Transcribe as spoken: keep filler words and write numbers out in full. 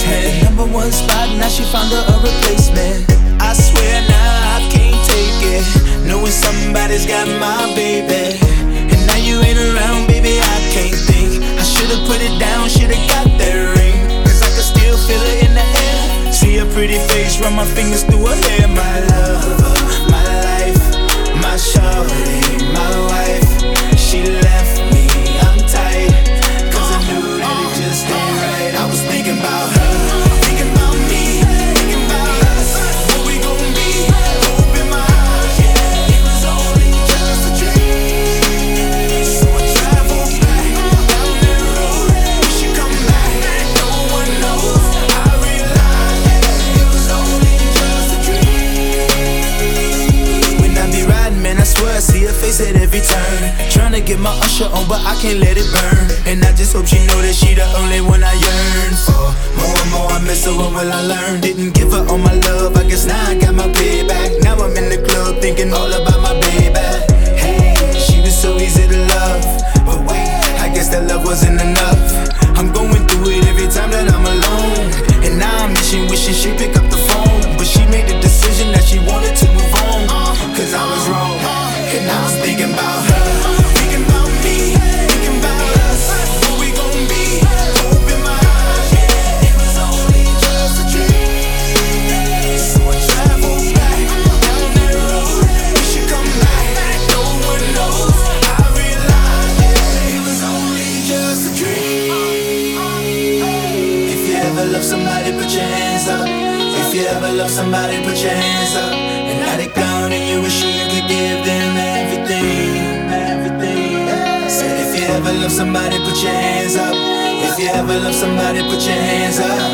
basement. Number one spot, now she found her a replacement. I swear now I can't take it, knowing somebody's got my baby. And now you ain't around, baby, I can't think. I should've put it down, should've got that ring, cause I can still feel it in the air. See her pretty face, run my fingers through her hair. My lover, my life, my shorty, my wife. She left me, I'm tight, cause I knew that it just ain't right. I was thinking about her, thinking about me, thinking about us, what we gon' be. Hope in my eyes, yeah, it was only just a dream. So I travel back down that road, wish you come back, no one knows. I realized that it was only just a dream. When I be riding, man, I swear I see her face at every turn. Tryna get my usher on, but I can't let it burn. And I just hope she know that she the only one I yearn for. More and more I miss her, what will I learn? Didn't give her all my love, I guess now I got my payback. Now I'm in the club thinking all about my baby. Hey, she was so easy to love, but wait, I guess that love wasn't enough. I'm going through it every time that I'm alone, and now I'm wishing, wishing she'd pick up the phone. But she made the decision that she wanted to move on, cause I was wrong, and I was thinking about her. Love somebody, put your hands up. If you ever love somebody, put your hands up. And now they gone and you wish you could give them everything, everything. Said if you ever love somebody, put your hands up. If you ever love somebody, put your hands up.